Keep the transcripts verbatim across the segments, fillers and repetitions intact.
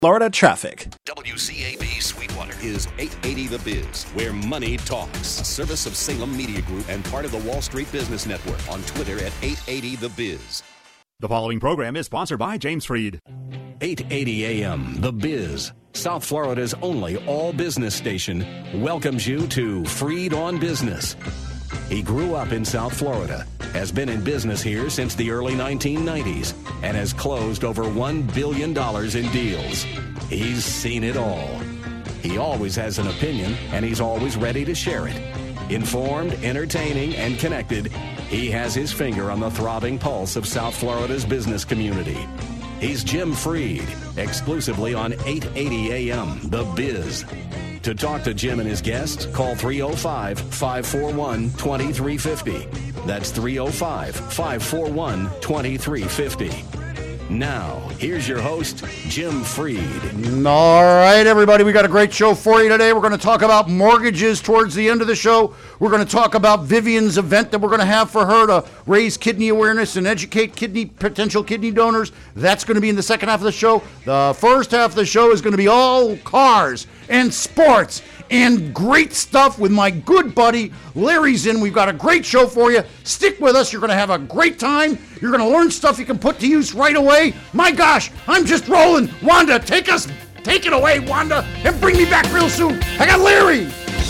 Florida traffic. W C A B Sweetwater is eight eighty The Biz, where money talks. A service of Salem Media Group and part of the Wall Street Business Network. On Twitter at eight eighty The Biz. The following program is sponsored by James Freed. eight eighty A M The Biz, South Florida's only all-business station, welcomes you to Freed on Business. He grew up in South Florida, has been in business here since the early nineteen nineties, and has closed over one billion dollars in deals. He's seen it all. He always has an opinion, and he's always ready to share it. Informed, entertaining, and connected, he has his finger on the throbbing pulse of South Florida's business community. He's Jim Freed, exclusively on eight eighty A M The Biz. To talk to Jim and his guests, call three oh five, five four one, two three five oh. That's three oh five, five four one, two three five oh. Now, here's your host, Jim Freed. All right, everybody, we got a great show for you today. We're going to talk about mortgages towards the end of the show. We're going to talk about Vivian's event that we're going to have for her to raise kidney awareness and educate kidney potential kidney donors. That's going to be in the second half of the show. The first half of the show is going to be all cars and sports and great stuff with my good buddy Larry Zinn. We've got a great show for you. Stick with us. You're going to have a great time. You're going to learn stuff you can put to use right away. My gosh, I'm just rolling. Wanda, take us, take it away, Wanda, and bring me back real soon. I got Larry.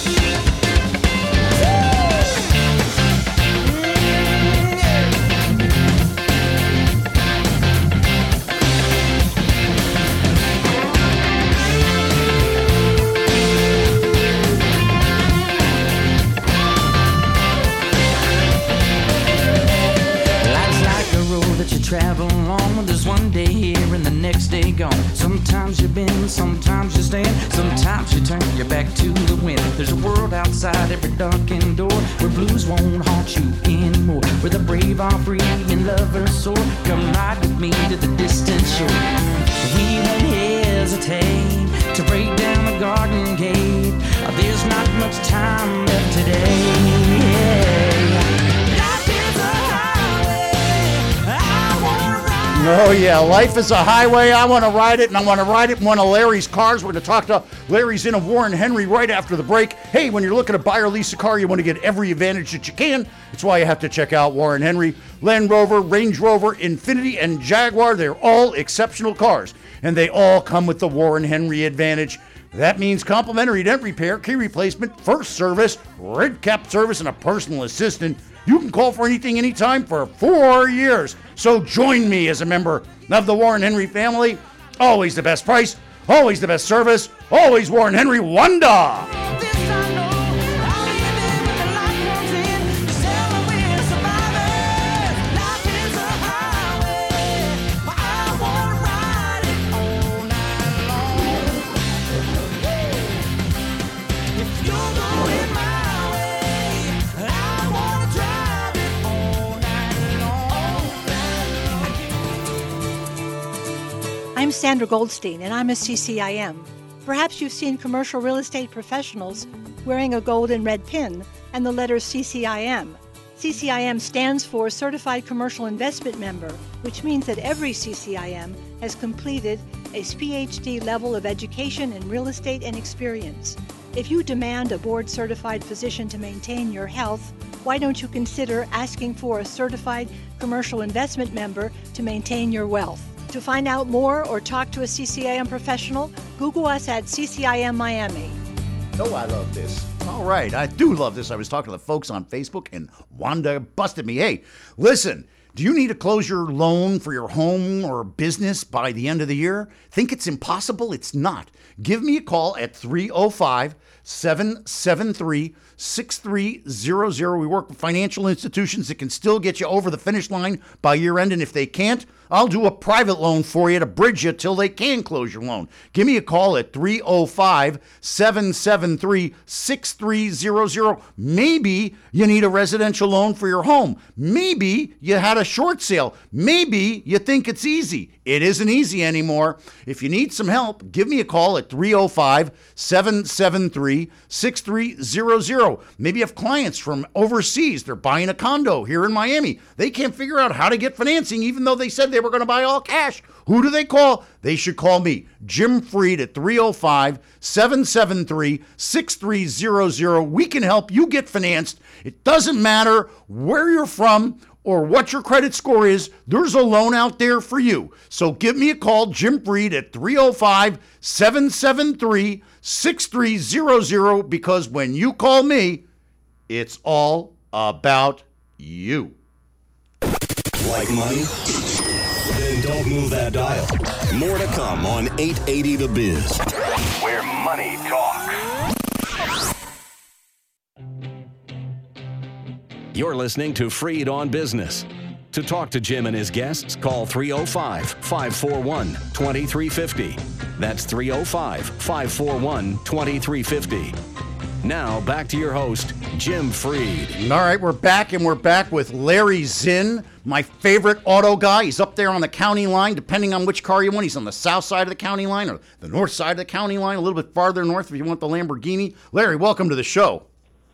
Travel along, there's one day here and the next day gone. Sometimes you bend, sometimes you stand, sometimes you turn your back to the wind. There's a world outside every darkened door where blues won't haunt you anymore, where the brave are free and lovers soar. Come ride with me to the distant shore. We won't hesitate to break down the garden gate. There's not much time left today. Yeah. Oh, yeah, life is a highway. I want to ride it, and I want to ride it in one of Larry's cars. We're going to talk to Larry Zinn of Warren Henry right after the break. Hey, when you're looking to buy or lease a car, you want to get every advantage that you can. That's why you have to check out Warren Henry. Land Rover, Range Rover, Infiniti, and Jaguar, they're all exceptional cars, and they all come with the Warren Henry advantage. That means complimentary dent repair, key replacement, first service, red cap service, and a personal assistant. You can call for anything, anytime for four years. So join me as a member of the Warren Henry family. Always the best price, always the best service, always Warren Henry Wanda. I'm Sandra Goldstein, and I'm a C C I M. Perhaps you've seen commercial real estate professionals wearing a gold and red pin and the letters C C I M. C C I M stands for Certified Commercial Investment Member, which means that every C C I M has completed a P H D level of education in real estate and experience. If you demand a board-certified physician to maintain your health, why don't you consider asking for a Certified Commercial Investment Member to maintain your wealth? To find out more or talk to a C C I M professional, Google us at C C I M Miami. Oh, I love this. All right, I do love this. I was talking to the folks on Facebook, and Wanda busted me. Hey, listen, do you need to close your loan for your home or business by the end of the year? Think it's impossible? It's not. Give me a call at three oh five, seven seven three, six three zero zero. We work with financial institutions that can still get you over the finish line by year end, and if they can't, I'll do a private loan for you to bridge you till they can close your loan. Give me a call at three oh five, seven seven three, six three zero zero. Maybe you need a residential loan for your home. Maybe you had a short sale. Maybe you think it's easy. It isn't easy anymore. If you need some help, give me a call at three oh five, seven seven three, six three zero zero. Maybe you have clients from overseas. They're buying a condo here in Miami. They can't figure out how to get financing even though they said they were going to buy all cash. Who do they call? They should call me, Jim Freed, at three oh five, seven seven three, six three zero zero. We can help you get financed. It doesn't matter where you're from or what your credit score is. There's a loan out there for you. So give me a call, Jim Freed, at three oh five, seven seven three, six three zero zero, because when you call me, it's all about you. Like money? Then don't move that dial. More to come on eight eighty The Biz, where money talks. You're listening to Freed on Business. To talk to Jim and his guests, call three oh five, five four one, two three five oh. That's three oh five, five four one, two three five oh. Now, back to your host, Jim Freed. All right, we're back, and we're back with Larry Zinn, my favorite auto guy. He's up there on the county line, depending on which car you want. He's on the south side of the county line or the north side of the county line, a little bit farther north if you want the Lamborghini. Larry, welcome to the show.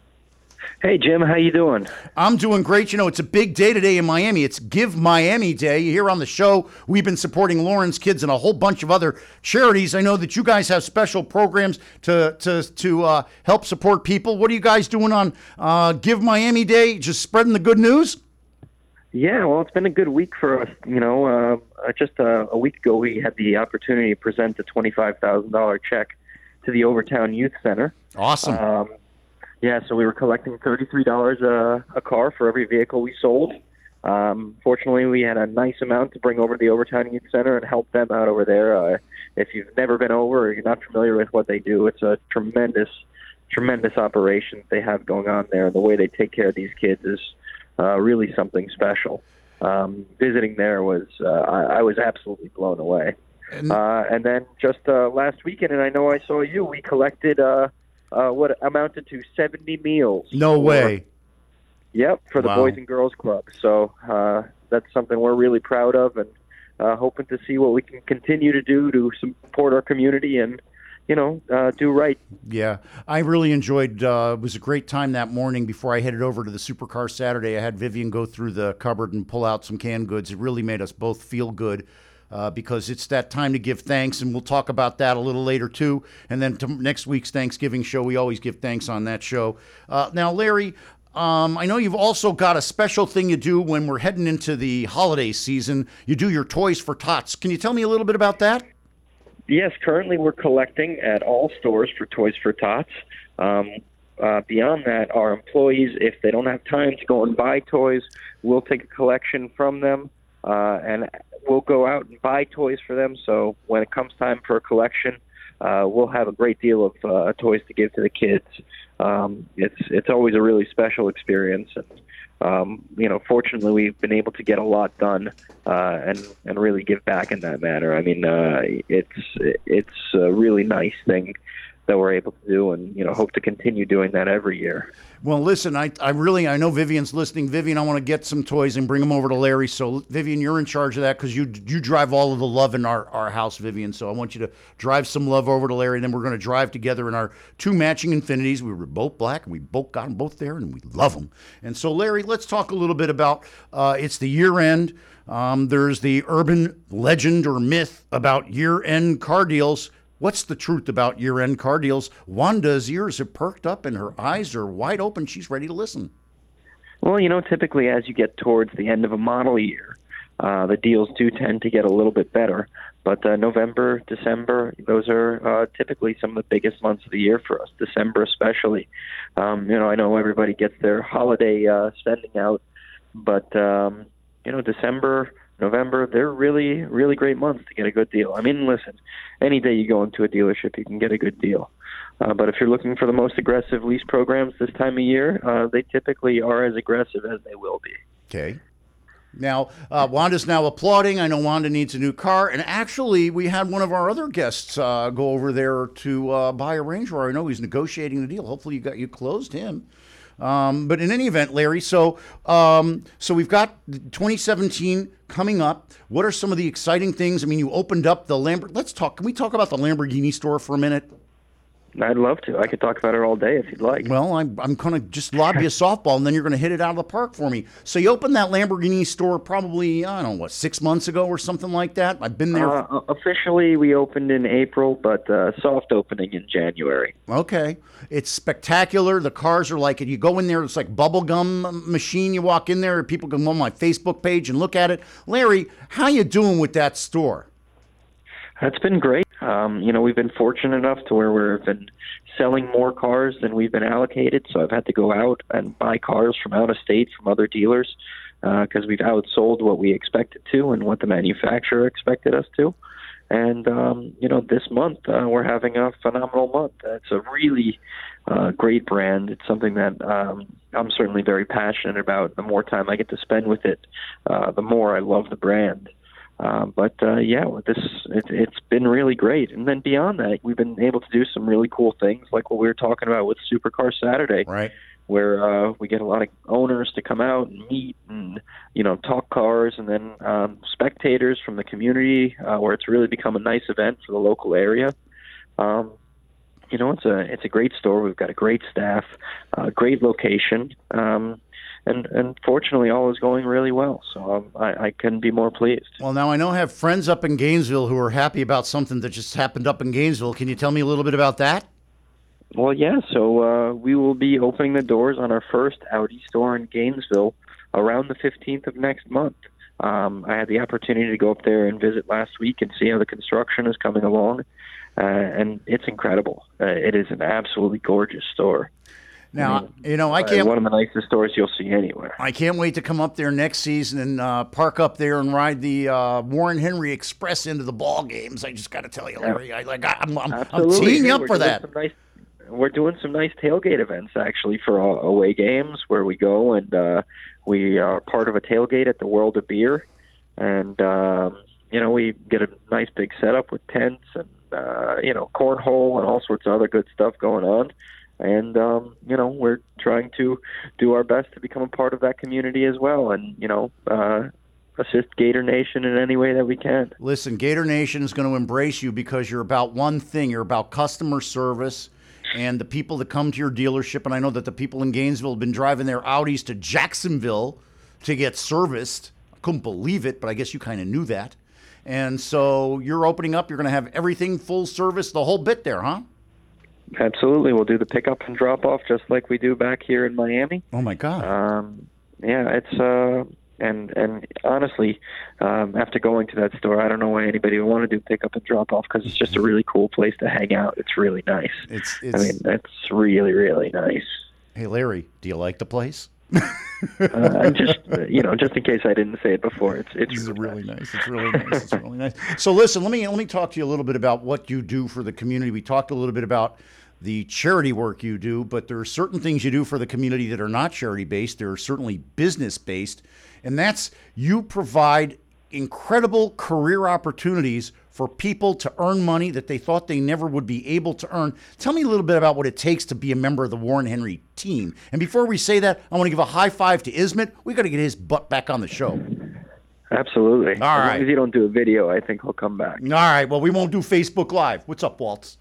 Hey, Jim, how you doing? I'm doing great. You know, it's a big day today in Miami. It's Give Miami Day. Here on the show, we've been supporting Lauren's Kids and a whole bunch of other charities. I know that you guys have special programs to to to uh, help support people. What are you guys doing on uh, Give Miami Day? Just spreading the good news? Yeah, well, it's been a good week for us. You know, uh, just a, a week ago, we had the opportunity to present a twenty-five thousand dollars check to the Overtown Youth Center. Awesome. Um, Yeah, so we were collecting thirty-three dollars a, a car for every vehicle we sold. Um, fortunately, we had a nice amount to bring over to the Overtown Youth Center and help them out over there. Uh, if you've never been over or you're not familiar with what they do, it's a tremendous, tremendous operation they have going on there. And the way they take care of these kids is uh, really something special. Um, visiting there was, uh, I, I was absolutely blown away. And, uh, and then just uh, last weekend, and I know I saw you, we collected uh, Uh, what amounted to seventy meals. No for, way. Yep, for the Wow. Boys and Girls Club. So uh, that's something we're really proud of, and uh, hoping to see what we can continue to do to support our community and, you know, uh, do right. Yeah, I really enjoyed, uh, it was a great time that morning before I headed over to the Supercar Saturday. I had Vivian go through the cupboard and pull out some canned goods. It really made us both feel good. Uh, because it's that time to give thanks, and we'll talk about that a little later, too. And then to next week's Thanksgiving show, we always give thanks on that show. Uh, now, Larry, um, I know you've also got a special thing you do when we're heading into the holiday season. You do your Toys for Tots. Can you tell me a little bit about that? Yes, currently we're collecting at all stores for Toys for Tots. Um, uh, beyond that, our employees, if they don't have time to go and buy toys, we'll take a collection from them. Uh, and we'll go out and buy toys for them. So when it comes time for a collection, uh, we'll have a great deal of uh, toys to give to the kids. Um, it's it's always a really special experience, and um, you know, fortunately, we've been able to get a lot done uh, and and really give back in that manner. I mean, uh, it's it's a really nice thing that we're able to do, and you know, hope to continue doing that every year. Well, listen, I, I really, I know Vivian's listening. Vivian, I want to get some toys and bring them over to Larry. So, Vivian, you're in charge of that because you you drive all of the love in our, our house, Vivian. So I want you to drive some love over to Larry, and then we're going to drive together in our two matching Infinities. We were both black, and we both got them both there, and we love them. And so, Larry, let's talk a little bit about, uh, it's the year end. Um, there's the urban legend or myth about year-end car deals. What's the truth about year-end car deals? Wanda's ears have perked up and her eyes are wide open. She's ready to listen. Well, you know, typically as you get towards the end of a model year, uh, the deals do tend to get a little bit better. But uh, November, December, those are uh, typically some of the biggest months of the year for us, December especially. Um, you know, I know everybody gets their holiday uh, spending out, but, um, you know, December, November, they're really, really great months to get a good deal. I mean, listen, any day you go into a dealership, you can get a good deal. Uh, but if you're looking for the most aggressive lease programs this time of year, uh, they typically are as aggressive as they will be. Okay. Now, uh, Wanda's now applauding. I know Wanda needs a new car. And actually, we had one of our other guests uh, go over there to uh, buy a Range Rover. I know he's negotiating the deal. Hopefully you got you closed him. Um, but in any event, Larry, so um, so we've got twenty seventeen coming up. What are some of the exciting things? I mean, you opened up the Lamborghini. Let's talk. Can we talk about the Lamborghini store for a minute? I'd love to. I could talk about it all day if you'd like. Well, I'm, I'm going to just lob you a softball, and then you're going to hit it out of the park for me. So you opened that Lamborghini store probably, I don't know, what, six months ago or something like that? I've been there. Uh, officially, we opened in April, but uh, soft opening in January. Okay. It's spectacular. The cars are like, you go in there, it's like bubblegum machine. You walk in there, people can go on my Facebook page and look at it. Larry, how you doing with that store? That's been great. Um, you know, we've been fortunate enough to where we've been selling more cars than we've been allocated. So I've had to go out and buy cars from out of state from other dealers because uh, we've outsold what we expected to and what the manufacturer expected us to. And, um, you know, this month uh, we're having a phenomenal month. It's a really uh, great brand. It's something that um, I'm certainly very passionate about. The more time I get to spend with it, uh, the more I love the brand. Uh, but, uh, yeah, this it, it's been really great. And then beyond that, we've been able to do some really cool things like what we were talking about with Supercar Saturday, right? Where uh, we get a lot of owners to come out and meet and, you know, talk cars, and then um, spectators from the community uh, where it's really become a nice event for the local area. Um, you know, it's a it's a great store. We've got a great staff, uh, great location. Um And, and fortunately, all is going really well, so um, I, I couldn't be more pleased. Well, now I know I have friends up in Gainesville who are happy about something that just happened up in Gainesville. Can you tell me a little bit about that? Well, yeah, so uh, we will be opening the doors on our first Audi store in Gainesville around the fifteenth of next month. Um, I had the opportunity to go up there and visit last week and see how the construction is coming along, uh, and it's incredible. Uh, it is an absolutely gorgeous store. Now, I mean, you know, I can't. Uh, one of the nicest stores you'll see anywhere. I can't wait to come up there next season and uh, park up there and ride the uh, Warren Henry Express into the ball games. I just got to tell you, Larry, I, like, I'm, I'm, I'm teeing Hey, up we're for doing that. some Nice, we're doing some nice tailgate events, actually, for all away games where we go and uh, we are part of a tailgate at the World of Beer. And, um, you know, we get a nice big setup with tents and, uh, you know, cornhole and all sorts of other good stuff going on. And, um, you know, we're trying to do our best to become a part of that community as well and, you know, uh, assist Gator Nation in any way that we can. Listen, Gator Nation is going to embrace you because you're about one thing. You're about customer service and the people that come to your dealership. And I know that the people in Gainesville have been driving their Audis to Jacksonville to get serviced. I couldn't believe it, but I guess you kind of knew that. And so you're opening up. You're going to have everything full service, the whole bit there, huh? Absolutely. We'll do the pickup and drop off just like we do back here in Miami. Oh, my God. Um, yeah, it's, uh, and, and honestly, um, after going to that store, I don't know why anybody would want to do pickup and drop off because it's just a really cool place to hang out. It's really nice. It's, it's, I mean, it's really, really nice. Hey, Larry, do you like the place? uh, I'm just, you know, just in case I didn't say it before, it's it's This is really really nice. It's really nice. It's really nice. So listen, let me let me talk to you a little bit about what you do for the community. We talked a little bit about the charity work you do, but there are certain things you do for the community that are not charity based. They're certainly business based, and that's you provide incredible career opportunities for people to earn money that they thought they never would be able to earn. Tell me a little bit about what it takes to be a member of the Warren Henry team. And before we say that, I want to give a high five to Ismet. We got to get his butt back on the show. Absolutely. All as right. long as you don't do a video, I think he'll come back. All right. Well, we won't do Facebook Live. What's up, Waltz?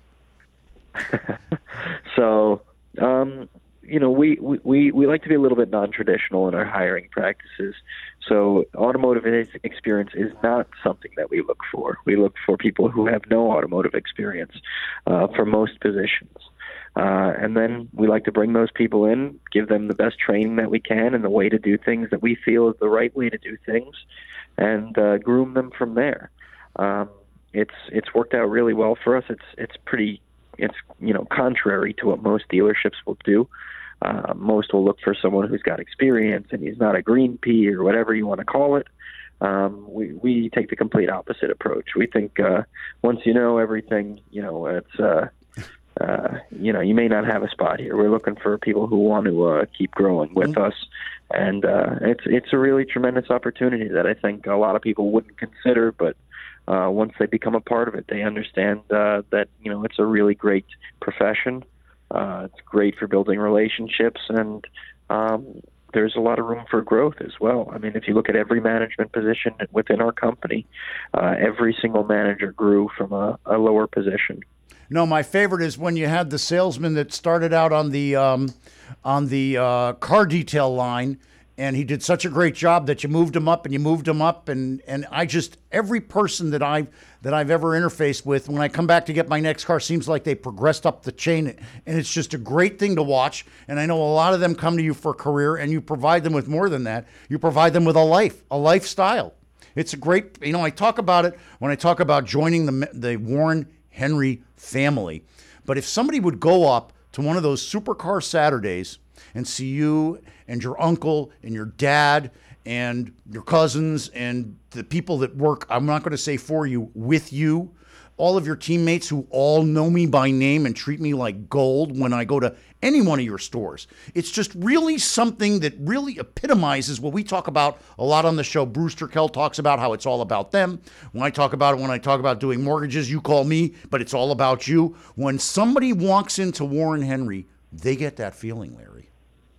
So, um, you know, we, we, we like to be a little bit non-traditional in our hiring practices. So automotive experience is not something that we look for. We look for people who have no automotive experience uh, for most positions. Uh, and then we like to bring those people in, give them the best training that we can and the way to do things that we feel is the right way to do things, and uh, groom them from there. Um, it's it's worked out really well for us. It's it's pretty it's you know contrary to what most dealerships will do. Uh, most will look for someone who's got experience and he's not a green pea or whatever you want to call it. Um, we we take the complete opposite approach. We think uh, once you know everything, you know it's. Uh, Uh, you know, you may not have a spot here. We're looking for people who want to uh, keep growing with mm-hmm. us, and uh, it's it's a really tremendous opportunity that I think a lot of people wouldn't consider. But uh, once they become a part of it, they understand uh, that you know it's a really great profession. Uh, it's great for building relationships, and um, there's a lot of room for growth as well. I mean, if you look at every management position within our company, uh, every single manager grew from a, a lower position. No, my favorite is when you had the salesman that started out on the um, on the uh, car detail line, and he did such a great job that you moved him up and you moved him up, and and I just every person that I that I've ever interfaced with, when I come back to get my next car, seems like they progressed up the chain, and it's just a great thing to watch. And I know a lot of them come to you for a career, and you provide them with more than that. You provide them with a life, a lifestyle. It's a great, you know, I talk about it when I talk about joining the the Warren Henry family. But if somebody would go up to one of those supercar Saturdays and see you and your uncle and your dad and your cousins and the people that work, I'm not going to say for you, with you, all of your teammates who all know me by name and treat me like gold when I go to any one of your stores. It's just really something that really epitomizes what we talk about a lot on the show. Brewster Kell talks about how it's all about them. When I talk about it, when I talk about doing mortgages, you call me, but it's all about you. When somebody walks into Warren Henry, they get that feeling, Larry.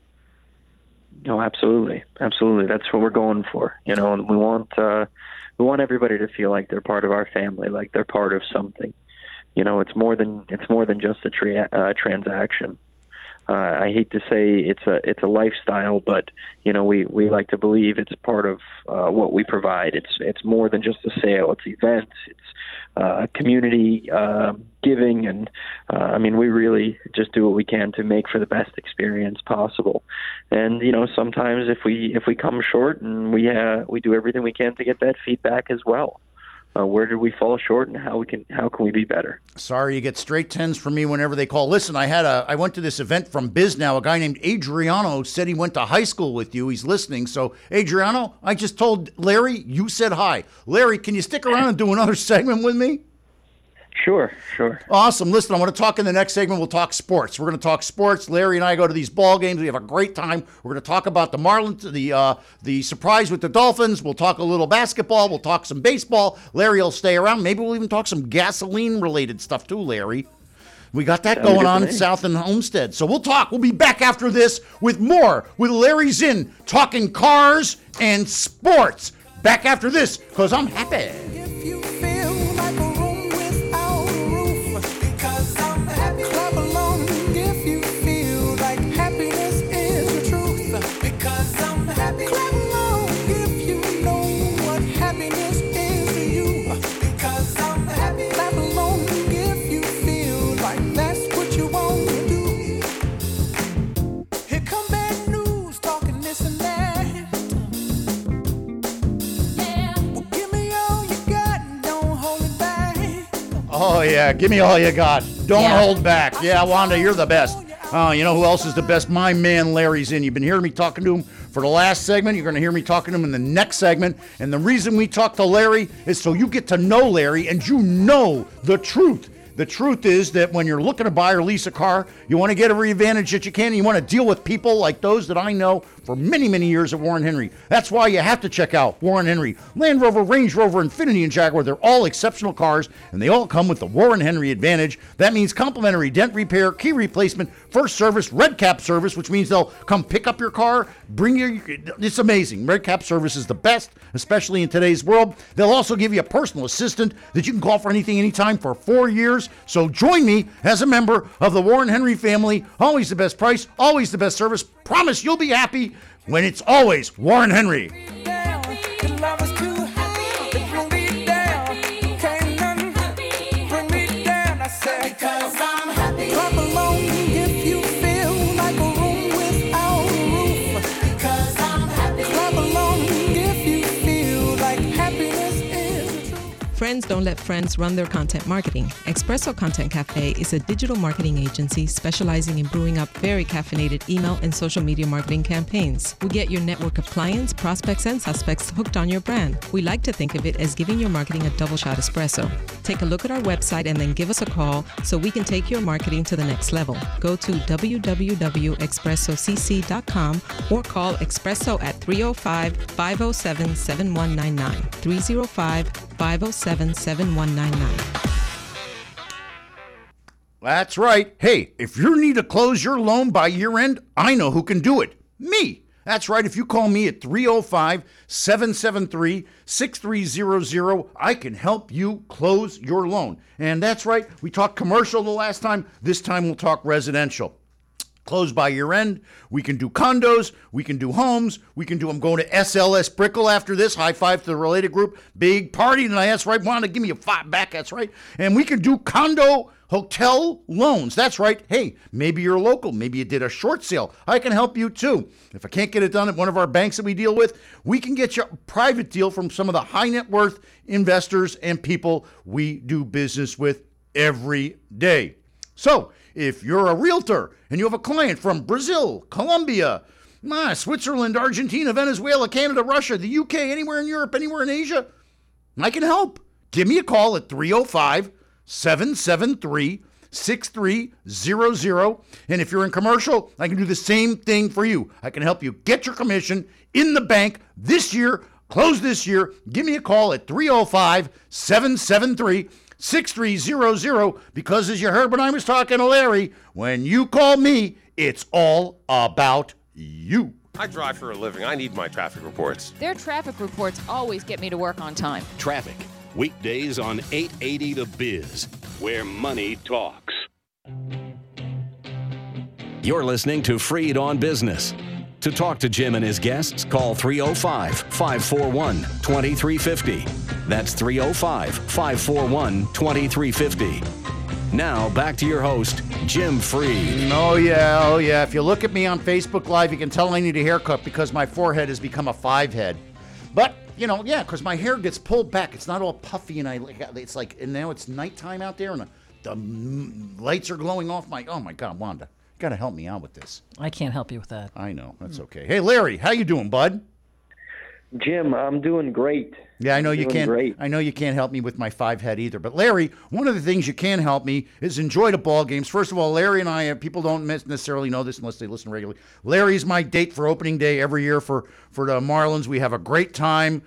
No, absolutely. Absolutely. That's what we're going for. You know, and we want, uh, we want everybody to feel like they're part of our family, like they're part of something. You know, it's more than it's more than just a tra- uh, transaction. Uh, I hate to say it's a it's a lifestyle, but you know, we, we like to believe it's part of uh, what we provide. It's it's more than just a sale. It's events. It's uh, community uh, giving, and uh, I mean, we really just do what we can to make for the best experience possible. And you know, sometimes if we if we come short, and we uh, we do everything we can to get that feedback as well. Uh, where did we fall short, and how we can how can we be better? Sorry, you get straight tens from me whenever they call. Listen, I had a I went to this event from Biz Now. A guy named Adriano said he went to high school with you. He's listening. So, Adriano, I just told Larry you said hi. Larry, can you stick around and do another segment with me? Sure, sure. Awesome. Listen, I want to talk in the next segment. We'll talk sports. We're going to talk sports. Larry and I go to these ball games. We have a great time. We're going to talk about the Marlins, the uh, the surprise with the Dolphins. We'll talk a little basketball. We'll talk some baseball. Larry will stay around. Maybe we'll even talk some gasoline-related stuff too, Larry. We got that Sounds going good on to in me. South and Homestead. So we'll talk. We'll be back after this with more with Larry Zinn talking cars and sports. Back after this because I'm happy. If you feel like a room without a roof, because I'm happy. Clap along if you feel like happiness is the truth, because I'm happy. Clap along if you know what happiness is to you, because I'm happy. Clap along if you feel like that's what you want to do. Here come bad news, talking this and that. Oh, yeah. Give me all you got. Don't Yeah. hold back. Yeah, Wanda, you're the best. Oh, you know who else is the best? My man, Larry Zinn. You've been hearing me talking to him for the last segment. You're going to hear me talking to him in the next segment. And the reason we talk to Larry is so you get to know Larry and you know the truth. The truth is that when you're looking to buy or lease a car, you want to get every advantage that you can. And you want to deal with people like those that I know for many, many years at Warren Henry. That's why you have to check out Warren Henry. Land Rover, Range Rover, Infiniti, and Jaguar, they're all exceptional cars, and they all come with the Warren Henry advantage. That means complimentary dent repair, key replacement, first service, red cap service, which means they'll come pick up your car, bring you, it's amazing. Red cap service is the best, especially in today's world. They'll also give you a personal assistant that you can call for anything, anytime for four years. So join me as a member of the Warren Henry family. Always the best price, always the best service. Promise you'll be happy when it's always Warren Henry. Down, the love is too high to bring me down. Can't nothing bring me down. I said, because I'm happy. Clap along if you feel like a room without a roof. Because I'm happy. Clap along if you feel like happiness is the truth. Friends don't let friends run their content marketing. Espresso Content Cafe is a digital marketing agency specializing in brewing up very caffeinated email and social media marketing campaigns. We get your network of clients, prospects, and suspects hooked on your brand. We like to think of it as giving your marketing a double shot espresso. Take a look at our website and then give us a call so we can take your marketing to the next level. Go to w w w dot espresso c c dot com or call Espresso at three oh five, five oh seven, seven one nine nine. three oh five, five oh seven, seven one nine nine. That's right. Hey, if you need to close your loan by year end, I know who can do it. Me. That's right. If you call me at three oh five, seven seven three, six three zero zero, I can help you close your loan. And that's right. We talked commercial the last time. This time we'll talk residential. Close by year end. We can do condos. We can do homes. We can do, I'm going to S L S Brickell after this. High five to the related group. Big party tonight. That's right. Wanda, give me a five back. That's right. And we can do condo hotel loans. That's right. Hey, maybe you're local. Maybe you did a short sale. I can help you too. If I can't get it done at one of our banks that we deal with, we can get you a private deal from some of the high net worth investors and people we do business with every day. So, if you're a realtor and you have a client from Brazil, Colombia, ah, Switzerland, Argentina, Venezuela, Canada, Russia, the U K, anywhere in Europe, anywhere in Asia, I can help. Give me a call at three oh five, seven seven three, six three zero zero. And if you're in commercial, I can do the same thing for you. I can help you get your commission in the bank this year, close this year. Give me a call at three oh five, seven seven three, six three zero zero, because as you heard when I was talking to Larry, when you call me, it's all about you. I drive for a living. I need my traffic reports. Their traffic reports always get me to work on time. Traffic, weekdays on eight eighty The Biz, where money talks. You're listening to Freed on Business. To talk to Jim and his guests, call three oh five, five four one, two three five oh. That's three oh five, five four one, two three five oh. Now, back to your host, Jim Freed. Oh, yeah, oh, yeah. If you look at me on Facebook Live, you can tell I need a haircut because my forehead has become a five head. But, you know, yeah, because my hair gets pulled back. It's not all puffy, and I it's like, and now it's nighttime out there, and the, the lights are glowing off my, oh, my God, Wanda. You got to help me out with this. I can't help you with that. I know. That's okay. Hey, Larry, how you doing, bud? Jim, I'm doing great. Yeah, I know I'm you doing can't. Great. I know you can't help me with my five head either. But Larry, one of the things you can help me is enjoy the ball games. First of all, Larry and I, people don't necessarily know this unless they listen regularly. Larry's my date for opening day every year for for the Marlins. We have a great time.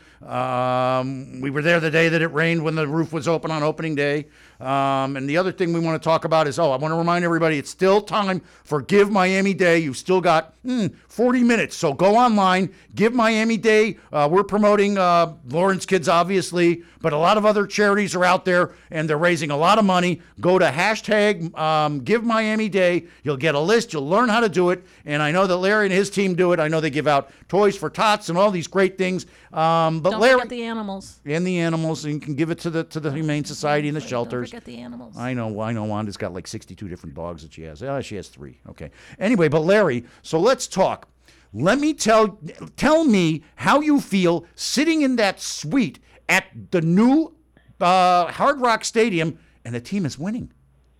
Um, we were there the day that it rained when the roof was open on opening day. Um, and the other thing we want to talk about is, oh, I want to remind everybody, it's still time for Give Miami Day. You've still got mm, forty minutes, so go online, Give Miami Day. Uh, we're promoting uh, Lawrence Kids, obviously, but a lot of other charities are out there, and they're raising a lot of money. Go to hashtag um, Give Miami Day. You'll get a list. You'll learn how to do it, and I know that Larry and his team do it. I know they give out toys for tots and all these great things. Um, but Don't Larry, forget the animals. And the animals, and you can give it to the to the Humane Society and the shelters. Don't forget the animals. I know, I know. Wanda's got like sixty-two different dogs that she has. Oh, she has three. Okay. Anyway, but Larry, so let's talk. Let me tell tell me how you feel sitting in that suite at the new uh, Hard Rock Stadium, and the team is winning.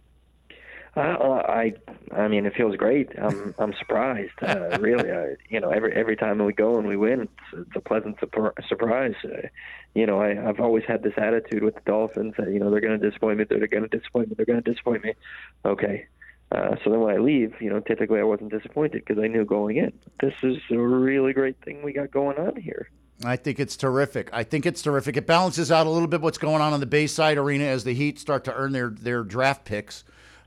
Uh, I, I mean, it feels great. I'm, I'm surprised. Uh, really, I, you know, every every time we go and we win, it's, it's a pleasant sur- surprise. Uh, you know, I, I've always had this attitude with the Dolphins that, you know, they're going to disappoint me, they're going to disappoint me, they're going to disappoint me. Okay. Uh, so then when I leave, you know, typically I wasn't disappointed because I knew going in, this is a really great thing we got going on here. I think it's terrific. I think it's terrific. It balances out a little bit what's going on in the Bayside Arena as the Heat start to earn their, their draft picks.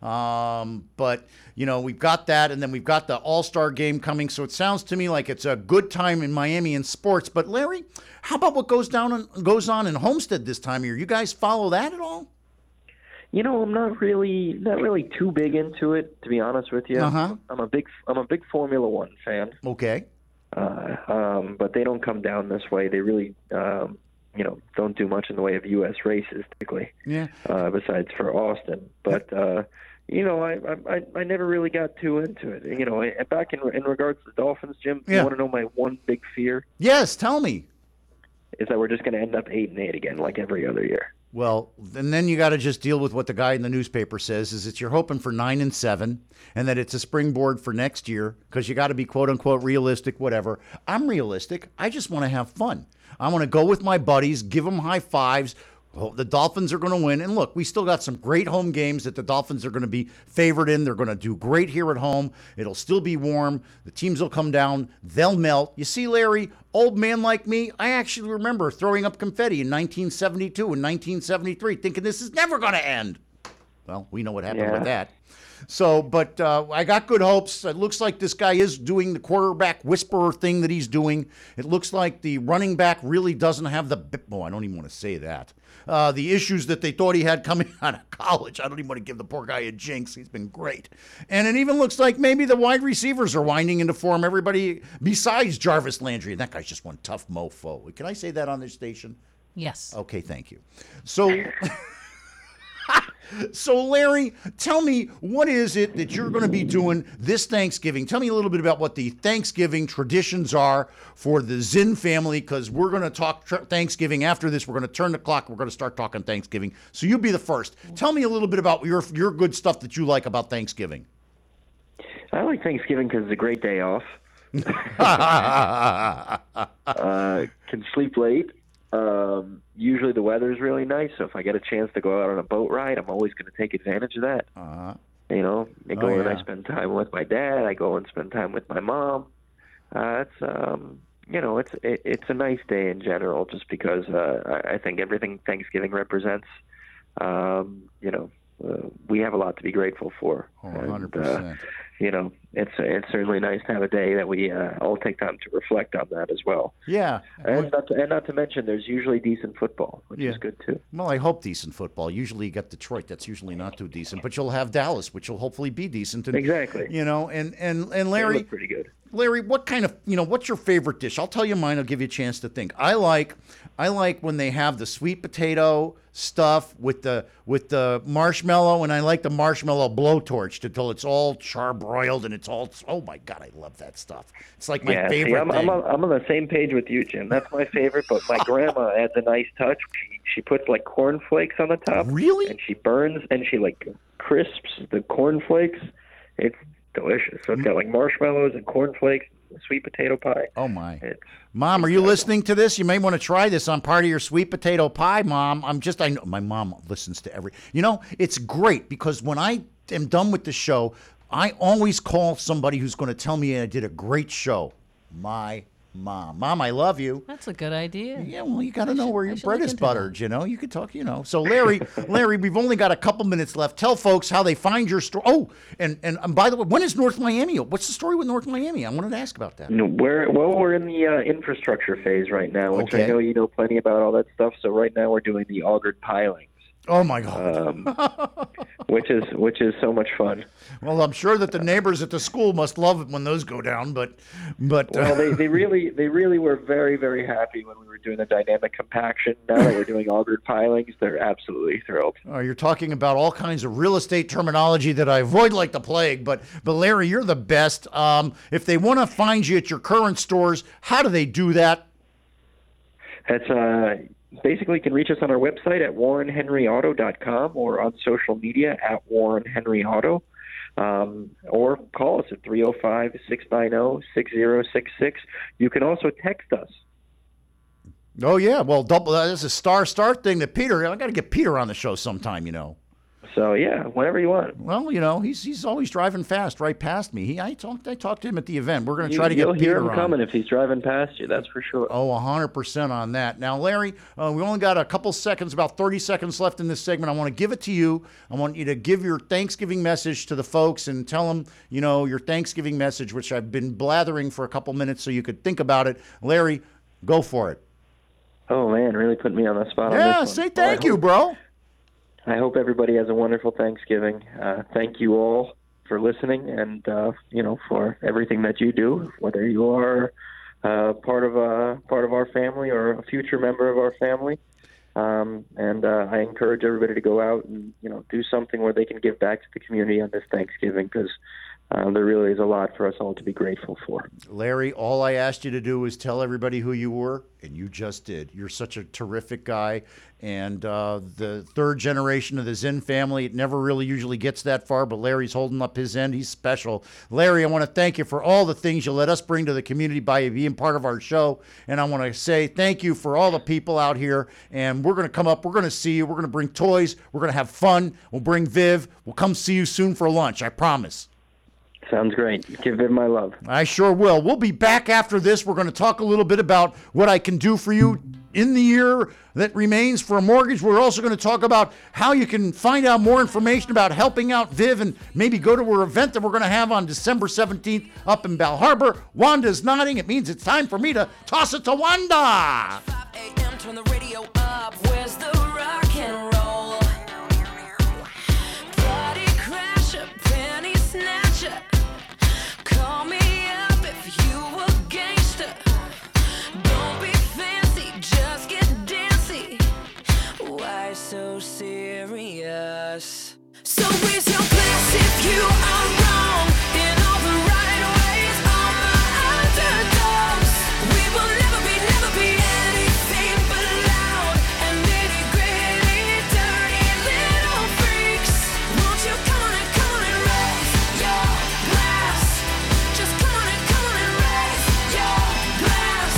Um, but, you know, we've got that, and then we've got the All-Star game coming, so it sounds to me like it's a good time in Miami in sports. But, Larry, how about what goes down and goes on in Homestead this time of year? You guys follow that at all? You know, I'm not really not really too big into it, to be honest with you. Uh-huh. I'm a big I'm a big Formula One fan. Okay. Uh, um, but they don't come down this way. They really, um, you know, don't do much in the way of U S races typically. Yeah. Uh, besides for Austin, but uh, you know, I, I I never really got too into it. You know, back in in regards to the Dolphins, Jim, Yeah. you want to know my one big fear? Yes, tell me. Is that we're just going to end up eight and eight again, like every other year. Well, and then you got to just deal with what the guy in the newspaper says, is that you're hoping for nine and seven and that it's a springboard for next year because you got to be quote unquote realistic, whatever. I'm realistic. I just want to have fun. I want to go with my buddies, give them high fives. Well, the Dolphins are going to win. And look, we still got some great home games that the Dolphins are going to be favored in. They're going to do great here at home. It'll still be warm. The teams will come down. They'll melt. You see, Larry, old man like me, I actually remember throwing up confetti in nineteen seventy-two and nineteen seventy-three, thinking this is never going to end. Well, we know what happened Yeah. with that. So, but uh, I got good hopes. It looks like this guy is doing the quarterback whisperer thing that he's doing. It looks like the running back really doesn't have the, oh, I don't even want to say that. Uh, the issues that they thought he had coming out of college. I don't even want to give the poor guy a jinx. He's been great. And it even looks like maybe the wide receivers are winding into form. Everybody besides Jarvis Landry. And that guy's just one tough mofo. Can I say that on this station? Yes. Okay, thank you. So... So, Larry, tell me, what is it that you're going to be doing this Thanksgiving? Tell me a little bit about what the Thanksgiving traditions are for the Zinn family, because we're going to talk tr- Thanksgiving after this. We're going to turn the clock. We're going to start talking Thanksgiving. So you be the first. Tell me a little bit about your your good stuff that you like about Thanksgiving. I like Thanksgiving because it's a great day off. uh, can sleep late. Um, usually the weather's really nice, so if I get a chance to go out on a boat ride, I'm always going to take advantage of that. Uh-huh. You know, I go Oh, and yeah. I spend time with my dad. I go and spend time with my mom. Uh, it's um, you know, it's it, it's a nice day in general, just because uh, I, I think everything Thanksgiving represents. Um, you know, uh, we have a lot to be grateful for. Oh, And, one hundred uh, percent. you know, it's it's certainly nice to have a day that we uh, all take time to reflect on that as well. Yeah. And not to, and not to mention, there's usually decent football, which Yeah. is good too. Well, I hope decent football. Usually you got Detroit. That's usually not too decent. But you'll have Dallas, which will hopefully be decent. And, Exactly. You know, and, and, and They Larry... look pretty good. Larry, what kind of, you know, what's your favorite dish? I'll tell you mine. I'll give you a chance to think. I like, I like when they have the sweet potato stuff with the with the marshmallow, and I like the marshmallow blowtorch until it's all charbroiled and it's all. Oh my God, I love that stuff. It's like my yeah, favorite see, I'm, thing. I'm, on, I'm on the same page with you, Jim. That's my favorite. But my grandma adds a nice touch. She, she puts like cornflakes on the top. Really? And she burns and she like crisps the cornflakes. It's delicious. So it's got like marshmallows and cornflakes, and sweet potato pie. Oh my. It's Mom, are you listening to this? You may want to try this on part of your sweet potato pie, Mom. I'm just, I know my mom listens to every, you know, it's great because when I am done with the show, I always call somebody who's going to tell me I did a great show. My mom. Mom, I love you. That's a good idea. Yeah, well, you got to know should- where I your should bread look is into buttered, you know? You could talk, you know. So, Larry, Larry, we've only got a couple minutes left. Tell folks how they find your story. Oh, and, and, and by the way, when is North Miami? What's the story with North Miami? I wanted to ask about that. You know, we're well, we're in the uh, infrastructure phase right now, which Okay. I know you know plenty about all that stuff. So right now we're doing the augured pilings, Oh, my God. um, which is which is so much fun. Well, I'm sure that the neighbors at the school must love it when those go down, but, but uh, Well, they, they really they really were very very happy when we were doing the dynamic compaction. Now that we're doing augured pilings, they're absolutely thrilled. oh, you're talking about all kinds of real estate terminology that I avoid like the plague. But, but Larry, you're the best. Um, if they want to find you at your current stores, how do they do that? That's uh, basically you can reach us on our website at warren henry auto dot com or on social media at warren henry auto. Um, or call us at three oh five, six nine zero, six zero six six. You can also text us. Oh, yeah. Well, double. That's a star star thing that Peter, I got to get Peter on the show sometime, you know. So, yeah, whenever you want. Well, you know, he's he's always driving fast right past me. He I talked I talked to him at the event. We're going to You, try to get you'll Peter hear him on. coming if he's driving past you, that's for sure. Oh, one hundred percent on that. Now, Larry, uh, we only got a couple seconds, about thirty seconds left in this segment. I want to give it to you. I want you to give your Thanksgiving message to the folks and tell them, you know, your Thanksgiving message, which I've been blathering for a couple minutes so you could think about it. Larry, go for it. Oh, man, really put me on the spot on Yeah, this one. say Well, thank I you, hope- bro. I hope everybody has a wonderful Thanksgiving. Uh, thank you all for listening and, uh, you know, for everything that you do, whether you are uh, part of a, part of our family or a future member of our family. Um, and uh, I encourage everybody to go out and, you know, do something where they can give back to the community on this Thanksgiving because uh, there really is a lot for us all to be grateful for. Larry, all I asked you to do was tell everybody who you were, and you just did. You're such a terrific guy. And uh, the third generation of the Zinn family, it never really usually gets that far, but Larry's holding up his end. He's special. Larry, I want to thank you for all the things you let us bring to the community by being part of our show. And I want to say thank you for all the people out here. And we're going to come up. We're going to see you. We're going to bring toys. We're going to have fun. We'll bring Viv. We'll come see you soon for lunch. I promise. Sounds great. Give Viv my love. I sure will. We'll be back after this. We're going to talk a little bit about what I can do for you in the year that remains for a mortgage. We're also going to talk about how you can find out more information about helping out Viv and maybe go to her event that we're going to have on December seventeenth up in Bal Harbor. Wanda's nodding. It means it's time for me to toss it to Wanda. five a.m. Turn the radio up. Where's the rock and roll? Party crasher, penny snatcher. Call me up if you a gangster. Don't be fancy, just get dancy. Why so serious? So raise your glass if you are wrong in all the right ways. All my underdogs, we will never be, never be anything but loud and nitty gritty, dirty little freaks. Won't you come on and come on and raise your glass? Just come on and come on and raise your glass.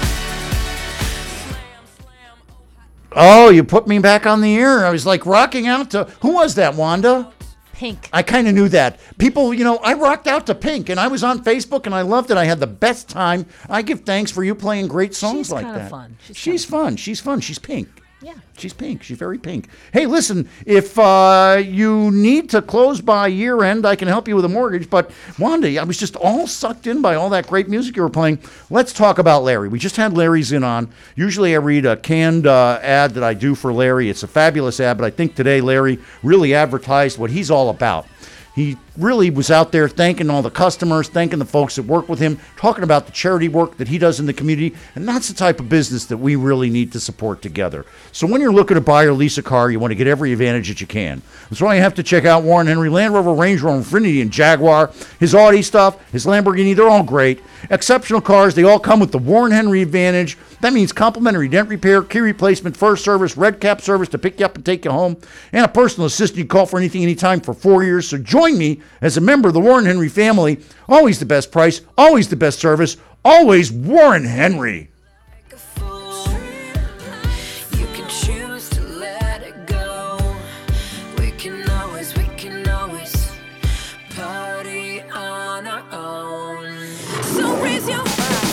Slam, slam, oh. Oh, you put me back on the air. I was like rocking out to, who was that, Wanda? Pink. I kind of knew that. People, you know, I rocked out to Pink, and I was on Facebook, and I loved it. I had the best time. I give thanks for you playing great songs She's like kinda that. fun. She's She's fun. She's fun. She's Pink. Yeah. She's Pink. She's very Pink. Hey, listen, if uh, you need to close by year end, I can help you with a mortgage. But Wanda, I was just all sucked in by all that great music you were playing. Let's talk about Larry. We just had Larry's in on. Usually I read a canned uh, ad that I do for Larry. It's a fabulous ad, but I think today Larry really advertised what he's all about. He really was out there thanking all the customers, thanking the folks that work with him, talking about the charity work that he does in the community, and that's the type of business that we really need to support together. So when you're looking to buy or lease a car, you want to get every advantage that you can. That's why you have to check out Warren Henry, Land Rover, Range Rover, Infiniti, and Jaguar. His Audi stuff, his Lamborghini, they're all great. Exceptional cars, they all come with the Warren Henry advantage. That means complimentary dent repair, key replacement, first service, red cap service to pick you up and take you home, and a personal assistant you call for anything, anytime for four years. So join me as a member of the Warren Henry family. Always the best price, always the best service, always Warren Henry. Like a fool, you can choose to let it go. We can always, we can always party on our own. So raise your,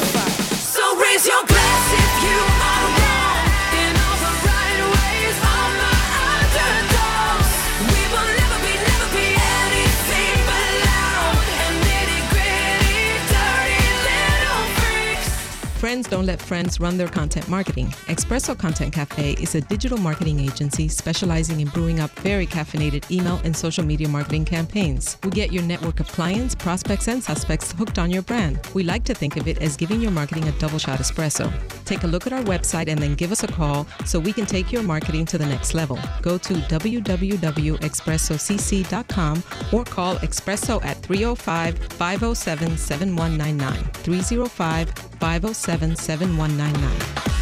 so raise your glass if you are wrong in all the right ways. All my underdogs, we will never be, never be anything but loud and nitty gritty, dirty little freaks. Friends don't let friends run their content marketing. Espresso Content Cafe is a digital marketing agency specializing in brewing up very caffeinated email and social media marketing campaigns. We get your network of clients, prospects, and suspects hooked on your brand. We like to think of it as giving your marketing a double shot espresso. Take a look at our website and then give us a call so we can take your marketing to the next level. Go to w w w dot espresso c c dot com or call Espresso at three oh five, five oh seven, seven one nine nine. three oh five, five oh seven, seven one nine nine.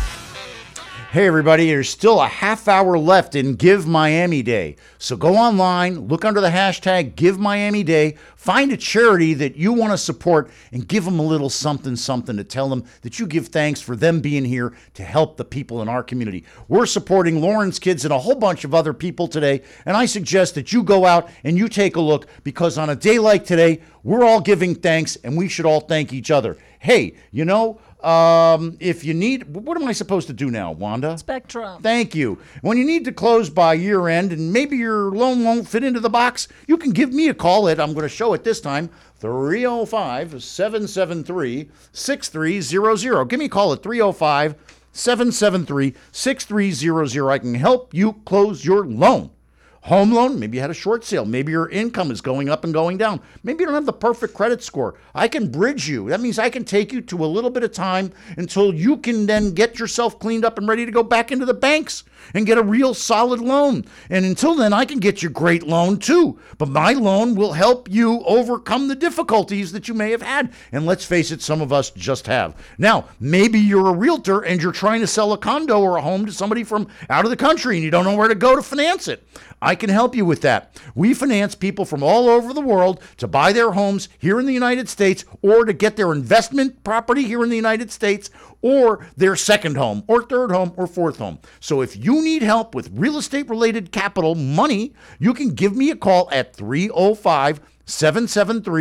Hey everybody, there's still a half hour left in Give Miami Day. So go online, look under the hashtag Give Miami Day, find a charity that you want to support and give them a little something something to tell them that you give thanks for them being here to help the people in our community. We're supporting Lauren's kids and a whole bunch of other people today, and I suggest that you go out and you take a look, because on a day like today, we're all giving thanks and we should all thank each other. Hey, you know, Um, if you need, what am I supposed to do now, Wanda? Spectrum. Thank you. When you need to close by year end and maybe your loan won't fit into the box, you can give me a call at, I'm going to show it this time, three oh five, seven seven three, six three zero zero. Give me a call at three oh five, seven seven three, six three zero zero. I can help you close your loan. Home loan, maybe you had a short sale. Maybe your income is going up and going down. Maybe you don't have the perfect credit score. I can bridge you. That means I can take you to a little bit of time until you can then get yourself cleaned up and ready to go back into the banks and get a real solid loan. And until then, I can get you a great loan too. But my loan will help you overcome the difficulties that you may have had. And let's face it, some of us just have. Now, maybe you're a realtor and you're trying to sell a condo or a home to somebody from out of the country and you don't know where to go to finance it. I can help you with that. We finance people from all over the world to buy their homes here in the United States, or to get their investment property here in the United States, or their second home or third home or fourth home. So if you need help with real estate related capital money, you can give me a call at three oh five, seven seven three,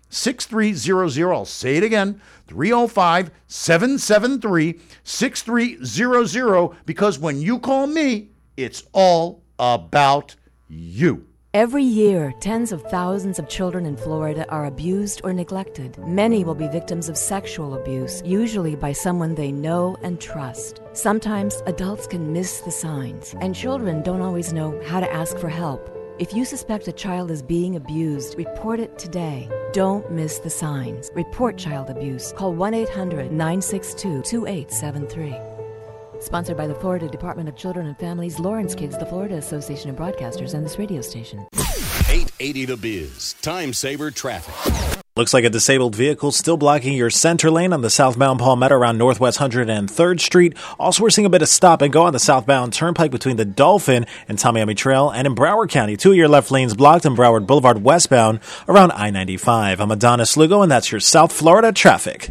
six three zero zero. I'll say it again, three oh five, seven seven three, six three zero zero, because when you call me, it's all about you. Every year, tens of thousands of children in Florida are abused or neglected. Many will be victims of sexual abuse, usually by someone they know and trust. Sometimes adults can miss the signs, and children don't always know how to ask for help. If you suspect a child is being abused, report it today. Don't miss the signs. Report child abuse. Call one eight hundred, nine six two, two eight seven three. Sponsored by the Florida Department of Children and Families, Lawrence Kids, the Florida Association of Broadcasters, and this radio station. eight eighty The Biz, Time Saver Traffic. Looks like a disabled vehicle still blocking your center lane on the southbound Palmetto around Northwest one hundred third Street. Also, we're seeing a bit of stop and go on the southbound Turnpike between the Dolphin and Tamiami Trail, and in Broward County. Two of your left lanes blocked in Broward Boulevard westbound around I ninety-five. I'm Adonis Lugo, and that's your South Florida traffic.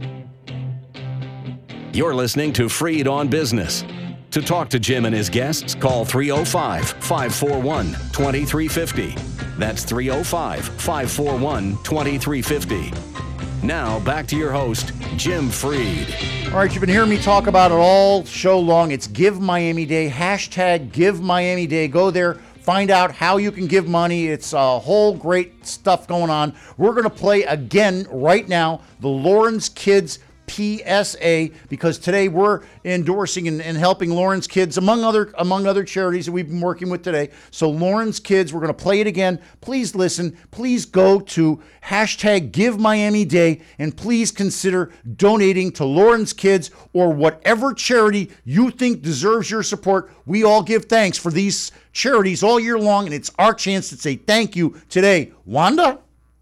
You're listening to Freed on Business. To talk to Jim and his guests, call three oh five, five four one, two three five oh. That's three oh five, five four one, two three five oh. Now, back to your host, Jim Freed. All right, you've been hearing me talk about it all show long. It's Give Miami Day, hashtag Give Miami Day. Go there, find out how you can give money. It's a whole great stuff going on. We're going to play again right now the Lawrence Kids P S A, because today we're endorsing and, and helping Lawrence Kids among other among other charities that we've been working with today. So Lawrence Kids, we're going to play it again. Please listen. Please go to hashtag Give Miami Day and please consider donating to Lawrence Kids or whatever charity you think deserves your support. We all give thanks for these charities all year long, and it's our chance to say thank you today. Wanda?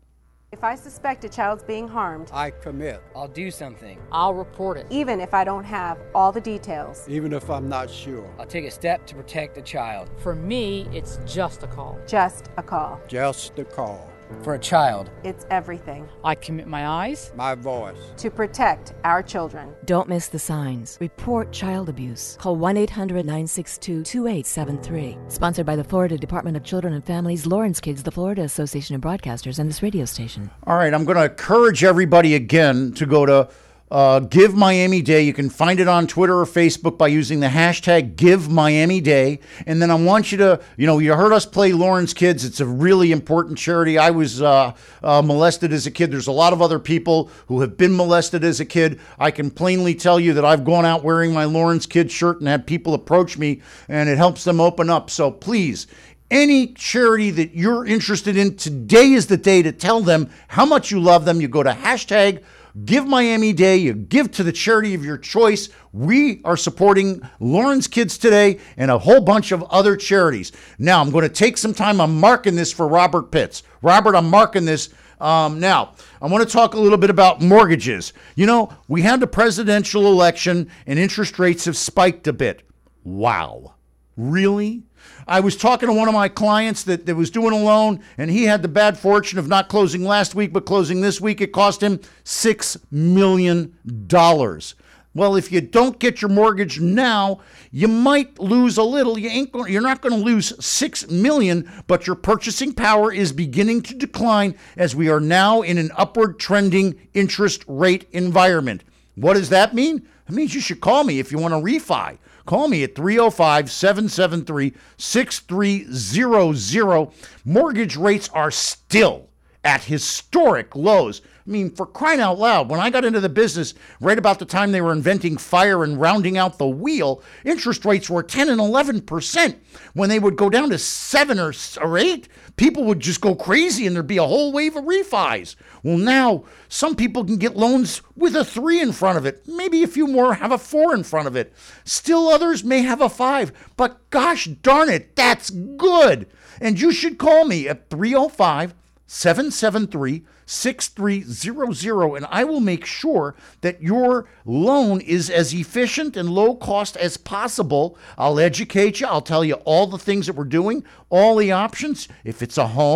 If I suspect a child's being harmed, I commit. I'll do something. I'll report it, even if I don't have all the details. Even if I'm not sure. I'll take a step to protect the child. For me, it's just a call. Just a call. Just a call. For a child, it's everything. I commit my eyes, my voice, to protect our children. Don't miss the signs. Report child abuse. Call one eight hundred, nine six two, two eight seven three. Sponsored by the Florida Department of Children and Families, Lawrence Kids, the Florida Association of Broadcasters, and this radio station. All right, I'm going to encourage everybody again to go to Uh, Give Miami Day. You can find it on Twitter or Facebook by using the hashtag Give Miami Day. And then I want you to, you know, you heard us play Lawrence Kids. It's a really important charity. I was uh, uh, molested as a kid. There's a lot of other people who have been molested as a kid. I can plainly tell you that I've gone out wearing my Lawrence Kids shirt and had people approach me, and it helps them open up. So please, any charity that you're interested in, today is the day to tell them how much you love them. You go to hashtag Give Miami Day. You give to the charity of your choice. We are supporting Lawrence Kids today and a whole bunch of other charities. Now, I'm going to take some time. I'm marking this for Robert Pitts. Robert, I'm marking this. Um, now, I want to talk a little bit about mortgages. You know, we had the presidential election and interest rates have spiked a bit. Wow. Really? I was talking to one of my clients that, that was doing a loan, and he had the bad fortune of not closing last week, but closing this week. It cost him six million dollars. Well, if you don't get your mortgage now, you might lose a little. You ain't going, you're not going to lose six million dollars, but your purchasing power is beginning to decline as we are now in an upward trending interest rate environment. What does that mean? It means you should call me if you want to refi. Call me at three oh five, seven seven three, six three zero zero. Mortgage rates are still at historic lows. I mean, for crying out loud, when I got into the business right about the time they were inventing fire and rounding out the wheel, interest rates were ten and eleven percent. When they would go down to seven or, or eight, people would just go crazy and there'd be a whole wave of refis. Well, now some people can get loans with a three in front of it. Maybe a few more have a four in front of it. Still others may have a five, but gosh darn it, that's good. And you should call me at three oh five, seven seven three, six three zero zero, and I will make sure that your loan is as efficient and low cost as possible. I'll educate you. I'll tell you all the things that we're doing, all the options. If it's a home,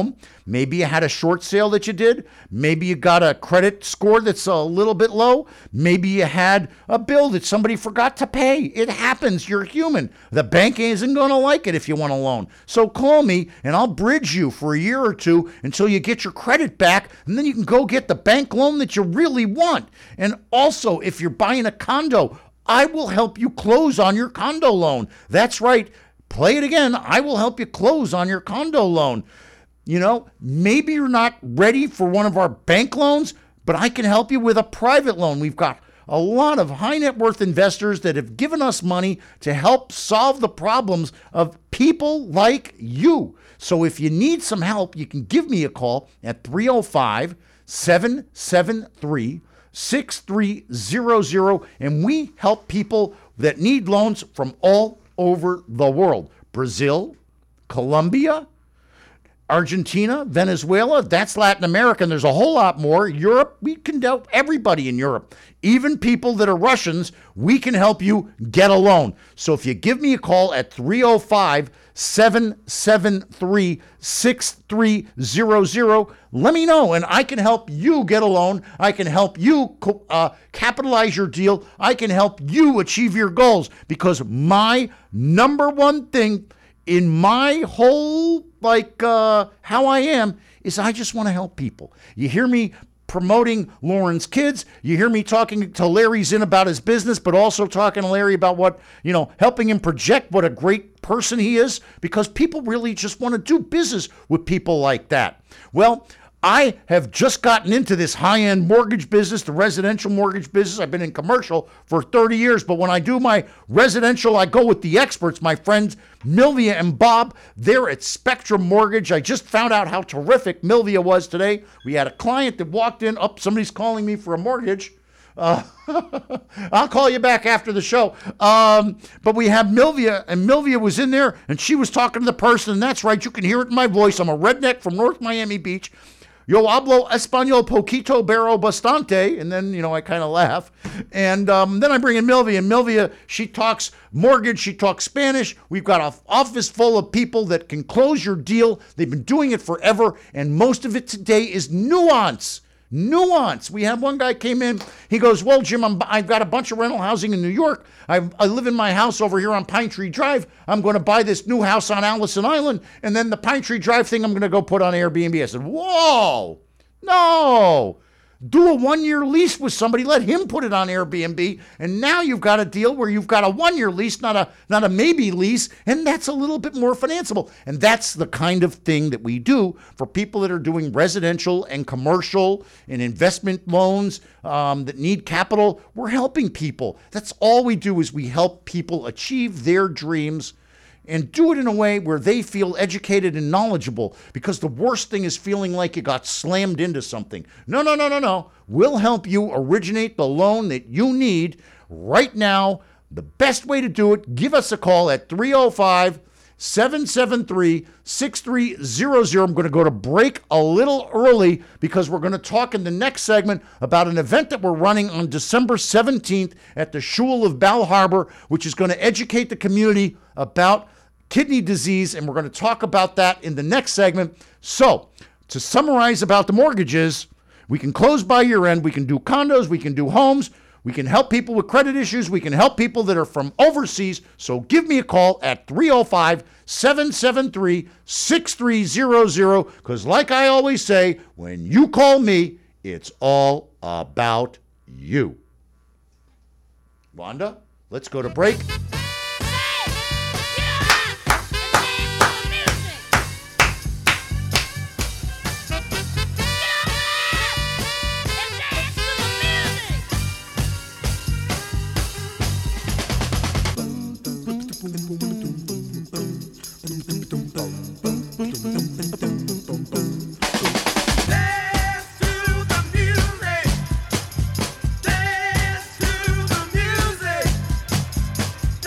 Maybe you had a short sale that you did. Maybe you got a credit score that's a little bit low. Maybe you had a bill that somebody forgot to pay. It happens. You're human. The bank isn't going to like it if you want a loan. So call me and I'll bridge you for a year or two until you get your credit back, and then you can go get the bank loan that you really want. And also, if you're buying a condo, I will help you close on your condo loan. That's right. Play it again. I will help you close on your condo loan. You know, maybe you're not ready for one of our bank loans, but I can help you with a private loan. We've got a lot of high net worth investors that have given us money to help solve the problems of people like you. So if you need some help, you can give me a call at three oh five, seven seven three, six three zero zero, and we help people that need loans from all over the world. Brazil, Colombia, Argentina, Venezuela, that's Latin America, and there's a whole lot more. Europe, we can help everybody in Europe. Even people that are Russians, we can help you get a loan. So if you give me a call at three oh five, seven seven three, six three zero zero, let me know, and I can help you get a loan. I can help you uh, capitalize your deal. I can help you achieve your goals, because my number one thing in my whole, like, uh, how I am, is I just want to help people. You hear me promoting Lauren's Kids. You hear me talking to Larry Zinn about his business, but also talking to Larry about what, you know, helping him project what a great person he is, because people really just want to do business with people like that. Well, I have just gotten into this high-end mortgage business, the residential mortgage business. I've been in commercial for thirty years, but when I do my residential, I go with the experts, my friends Milvia and Bob. They're at Spectrum Mortgage. I just found out how terrific Milvia was today. We had a client that walked in. Oh, somebody's calling me for a mortgage. Uh, I'll call you back after the show. Um, but we have Milvia, and Milvia was in there, and she was talking to the person, and that's right, you can hear it in my voice. I'm a redneck from North Miami Beach. Yo hablo español poquito pero bastante. And then, you know, I kind of laugh. And um, then I bring in Milvia. And Milvia, she talks mortgage. She talks Spanish. We've got an office full of people that can close your deal. They've been doing it forever. And most of it today is nuance. Nuance. We had one guy came in. He goes, well, Jim, I'm, I've got a bunch of rental housing in New York. I, I live in my house over here on Pine Tree Drive. I'm going to buy this new house on Allison Island. And then the Pine Tree Drive thing I'm going to go put on Airbnb. I said, whoa, no. Do a one-year lease with somebody. Let him put it on Airbnb. And now you've got a deal where you've got a one-year lease, not a not a maybe lease, and that's a little bit more financeable. And that's the kind of thing that we do for people that are doing residential and commercial and investment loans um, that need capital. We're helping people. That's all we do, is we help people achieve their dreams and do it in a way where they feel educated and knowledgeable, because the worst thing is feeling like you got slammed into something. No, no, no, no, no. We'll help you originate the loan that you need right now. The best way to do it, give us a call at three oh five, seven seven three, six three zero zero. I'm going to go to break a little early because we're going to talk in the next segment about an event that we're running on December seventeenth at the Shul of Bal Harbor, which is going to educate the community about kidney disease, and we're going to talk about that in the next segment. So, to summarize about the mortgages, we can close by year end, we can do condos, we can do homes, we can help people with credit issues, we can help people that are from overseas. So give me a call at three oh five, seven seven three, six three zero zero, because like I always say, when you call me, it's all about you. Wanda, let's go to break. Dance to the music.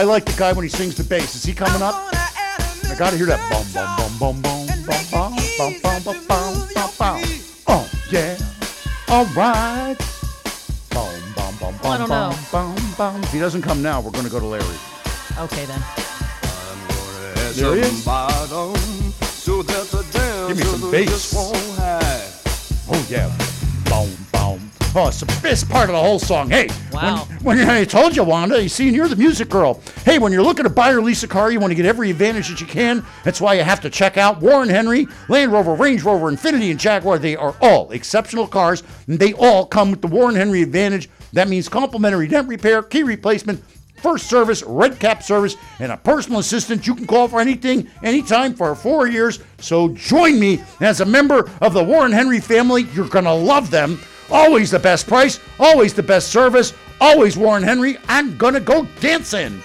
like the guy when he sings the bass. Is he coming up? I gotta hear that. Bum, bum, bum, bum, bum, bum, bum, bum, bum, bum, bum, bum. Oh, yeah. All right. Bum, bum, bum, Well, I don't bum, know. bum, bum. If he doesn't come now, we're going to go to Larry. Okay, then. There he is. Give me some bass. Oh, yeah. Boom, boom. Oh, it's the best part of the whole song. Hey, Wow. when, when I told you, Wanda, you see, you're the music girl. Hey, when you're looking to buy or lease a car, you want to get every advantage that you can. That's why you have to check out Warren Henry, Land Rover, Range Rover, Infiniti, and Jaguar. They are all exceptional cars, and they all come with the Warren Henry Advantage. That means complimentary dent repair, key replacement, first service, red cap service, and a personal assistant. You can call for anything, anytime for four years. So join me as a member of the Warren Henry family. You're going to love them. Always the best price, always the best service, always Warren Henry. I'm going to go dancing.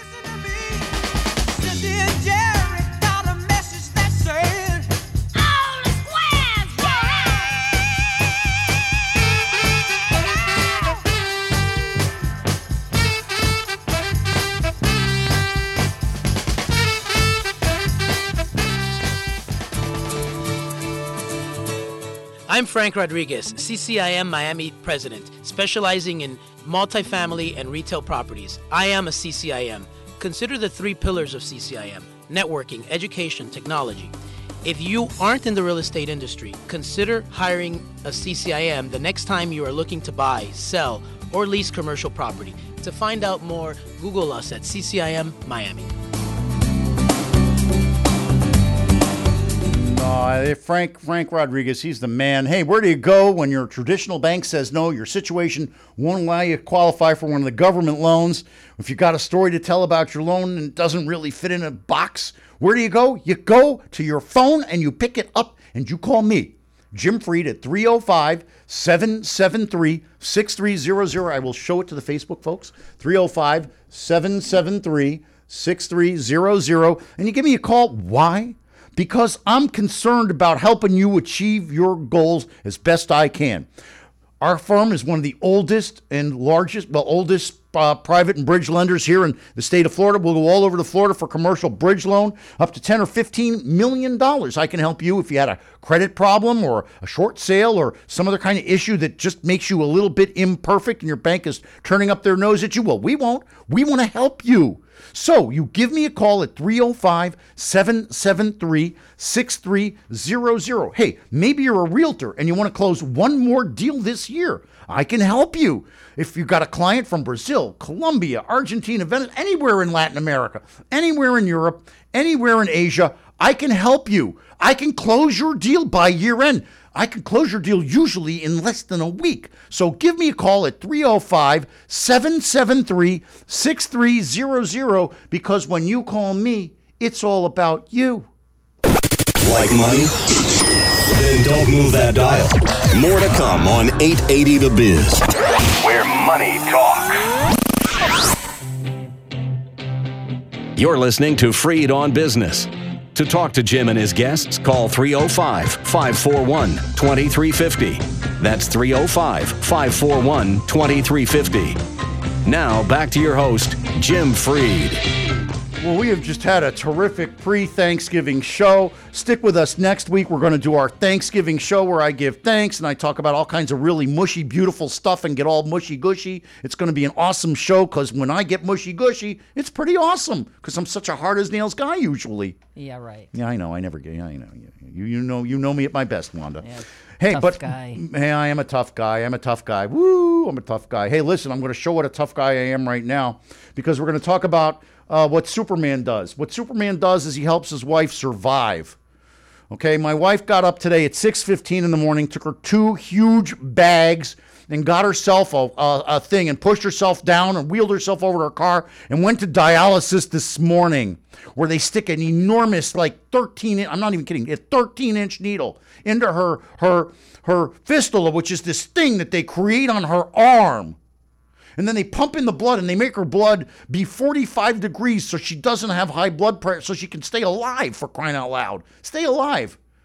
I'm Frank Rodriguez, C C I M Miami president, specializing in multifamily and retail properties. I am a C C I M. Consider the three pillars of C C I M: networking, education, technology. If you aren't in the real estate industry, consider hiring a C C I M the next time you are looking to buy, sell, or lease commercial property. To find out more, Google us at C C I M Miami. Uh, Frank Frank Rodriguez, he's the man. Hey, where do you go when your traditional bank says no, your situation won't allow you to qualify for one of the government loans? If you got a story to tell about your loan and it doesn't really fit in a box, where do you go? You go to your phone and you pick it up and you call me, Jim Freed, at three oh five, seven seven three, six three zero zero. I will show it to the Facebook folks. three oh five, seven seven three, six three zero zero. And you give me a call. Why? Because I'm concerned about helping you achieve your goals as best I can. Our firm is one of the oldest and largest, well, oldest uh, private and bridge lenders here in the state of Florida. We'll go all over to Florida for commercial bridge loan, up to ten or fifteen million dollars. I can help you if you had a credit problem or a short sale or some other kind of issue that just makes you a little bit imperfect and your bank is turning up their nose at you. Well, we won't. We want to help you. So you give me a call at three oh five, seven seven three, six three zero zero. Hey, maybe you're a realtor and you want to close one more deal this year. I can help you. If you've got a client from Brazil, Colombia, Argentina, Venezuela, anywhere in Latin America, anywhere in Europe, anywhere in Asia, I can help you. I can close your deal by year end. I can close your deal usually in less than a week. So give me a call at three oh five, seven seven three, six three zero zero because when you call me, it's all about you. Like money? Then don't move that dial. More to come on eight eighty The Biz, where money talks. You're listening to Freed on Business. To talk to Jim and his guests, call three oh five, five four one, two three five oh. That's three oh five, five four one, two three five oh. Now, back to your host, Jim Freed. Well, we have just had a terrific pre-Thanksgiving show. Stick with us next week. We're going to do our Thanksgiving show where I give thanks and I talk about all kinds of really mushy, beautiful stuff and get all mushy-gushy. It's going to be an awesome show because when I get mushy-gushy, it's pretty awesome because I'm such a hard-as-nails guy usually. Yeah, right. Yeah, I know. I never get. Yeah, I know. You, you know. You know me at my best, Wanda. Yeah, hey, tough but guy. hey, I am a tough guy. I'm a tough guy. Woo! I'm a tough guy. Hey, listen, I'm going to show what a tough guy I am right now because we're going to talk about uh, what Superman does. What Superman does is he helps his wife survive. Okay, my wife got up today at six fifteen in the morning, took her two huge bags and got herself a, a, a thing and pushed herself down and wheeled herself over to her car and went to dialysis this morning where they stick an enormous, like thirteen, I'm not even kidding, a thirteen inch needle into her, her, her fistula, which is this thing that they create on her arm. And then they pump in the blood and they make her blood be forty-five degrees so she doesn't have high blood pressure, so she can stay alive, for crying out loud. Stay alive.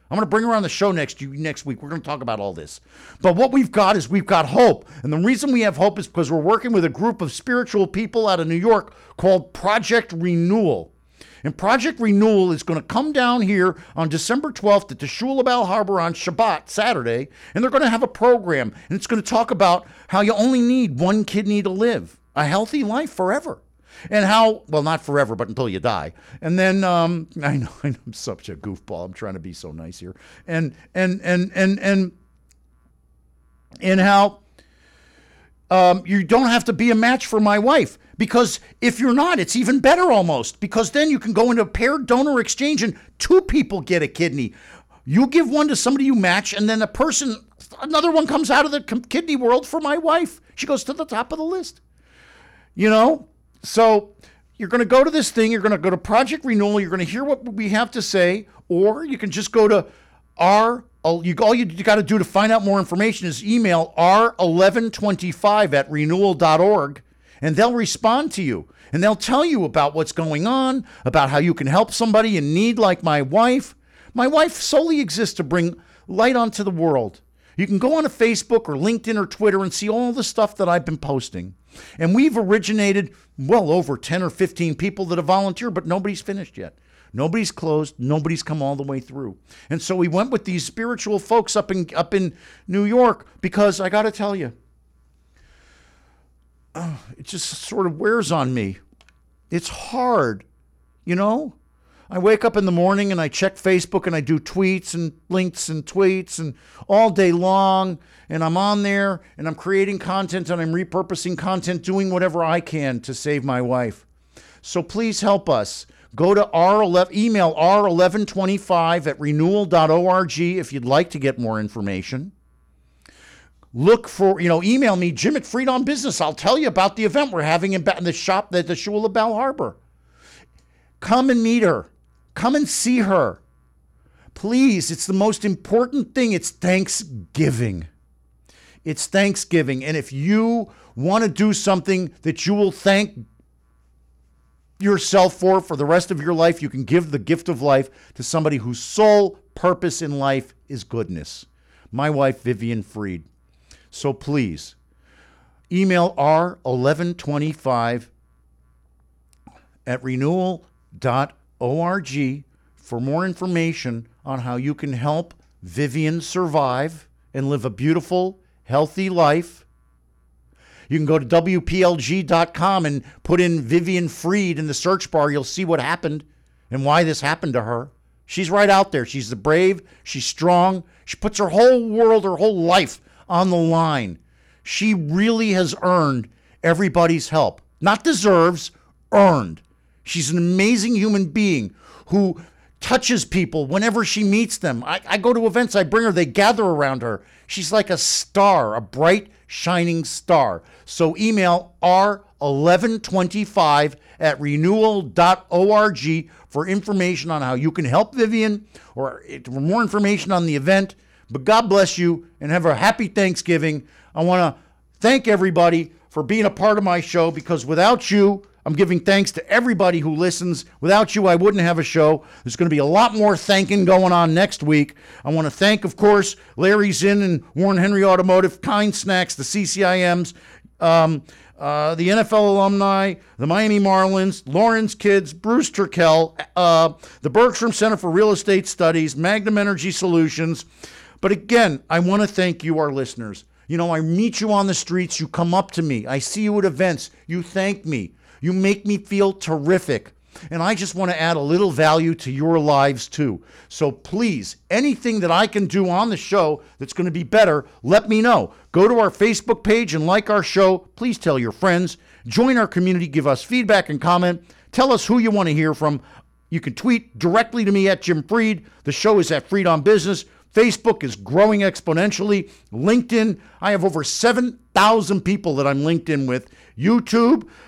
I'm going to bring her on the show next next week. We're going to talk about all this. But what we've got is we've got hope. And the reason we have hope is because we're working with a group of spiritual people out of New York called Project Renewal. And Project Renewal is going to come down here on December twelfth at the Shul of Bal Harbor on Shabbat, Saturday, and they're going to have a program, and it's going to talk about how you only need one kidney to live a healthy life forever. And how, well, not forever, but until you die. And then, um, I know I'm such a goofball. I'm trying to be so nice here. And, and, and, and, and, and how um, you don't have to be a match for my wife. Because if you're not, it's even better almost. Because then you can go into a paired donor exchange and two people get a kidney. You give one to somebody you match, and then a person, another one comes out of the kidney world for my wife. She goes to the top of the list. You know? So you're going to go to this thing. You're going to go to Project Renewal. You're going to hear what we have to say. Or you can just go to our, you, all you got to do to find out more information is email r eleven twenty-five at renewal dot org. And they'll respond to you, and they'll tell you about what's going on, about how you can help somebody in need like my wife. My wife solely exists to bring light onto the world. You can go on to Facebook or LinkedIn or Twitter and see all the stuff that I've been posting. And we've originated well over ten or fifteen people that have volunteered, but nobody's finished yet. Nobody's closed. Nobody's come all the way through. And so we went with these spiritual folks up in, up in New York because I got to tell you, Uh, it just sort of wears on me. It's hard, you know? I wake up in the morning and I check Facebook and I do tweets and links and tweets and all day long, and I'm on there and I'm creating content and I'm repurposing content, doing whatever I can to save my wife. So please help us. Go to R eleven, email r eleven twenty-five at renewal dot org if you'd like to get more information. Look for, you know, email me, Jim at Freed on Business. I'll tell you about the event we're having in the shop at the Shul of Bal Harbor. Come and meet her. Come and see her. Please, it's the most important thing. It's Thanksgiving. It's Thanksgiving. And if you want to do something that you will thank yourself for for the rest of your life, you can give the gift of life to somebody whose sole purpose in life is goodness. My wife, Vivian Freed. So please, email r eleven twenty-five at renewal dot org for more information on how you can help Vivian survive and live a beautiful, healthy life. You can go to W P L G dot com and put in Vivian Freed in the search bar. You'll see what happened and why this happened to her. She's right out there. She's the brave. She's strong. She puts her whole world, her whole life on the line. She really has earned everybody's help. Not deserves, earned. She's an amazing human being who touches people whenever she meets them. I, I go to events, I bring her, they gather around her. She's like a star, a bright, shining star. So email r eleven twenty-five at renewal dot org for information on how you can help Vivian or for more information on the event. But God bless you and have a happy Thanksgiving. I want to thank everybody for being a part of my show, because without you, I'm giving thanks to everybody who listens. Without you, I wouldn't have a show. There's going to be a lot more thanking going on next week. I want to thank, of course, Larry Zinn and Warren Henry Automotive, Kind Snacks, the C C I Ms, um, uh, the N F L alumni, the Miami Marlins, Lawrence Kids, Bruce Turkel, uh, the Bergstrom Center for Real Estate Studies, Magnum Energy Solutions. But again, I want to thank you, our listeners. You know, I meet you on the streets. You come up to me. I see you at events. You thank me. You make me feel terrific. And I just want to add a little value to your lives too. So please, anything that I can do on the show that's going to be better, let me know. Go to our Facebook page and like our show. Please tell your friends. Join our community. Give us feedback and comment. Tell us who you want to hear from. You can tweet directly to me at Jim Freed. The show is at Freed on Business. Facebook is growing exponentially. LinkedIn, I have over seven thousand people that I'm linked in with. YouTube,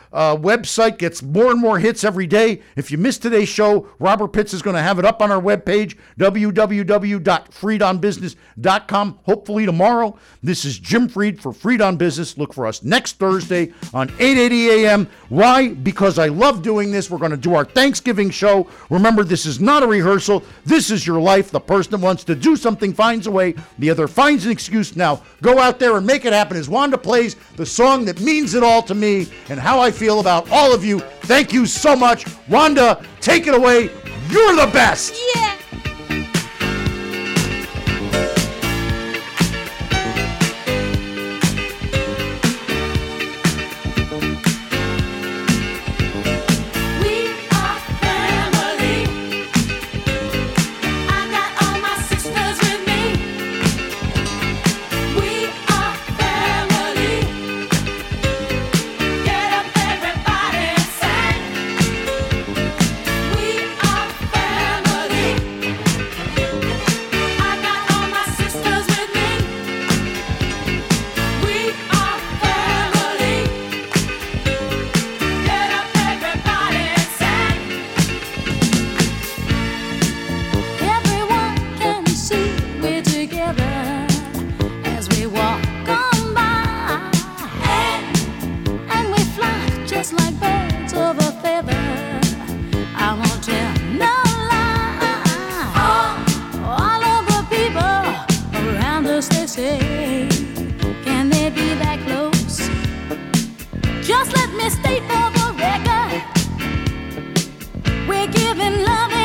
uh, website gets more and more hits every day. If you missed today's show, Robert Pitts is going to have it up on our webpage, w w w dot freed on business dot com, hopefully tomorrow. This is Jim Freed for Freed on Business. Look for us next Thursday on eight eighty a.m. Why? Because I love doing this. We're going to do our Thanksgiving show. Remember, this is not a rehearsal. This is your life. The person that wants to do something finds a way. The other finds an excuse. Now, go out there and make it happen as Wanda plays the song that means it all to me and how I feel about all of you. Thank you so much. Wanda, take it away. You're the best. Yeah. Can they be that close? Just let me state for the record, we're giving love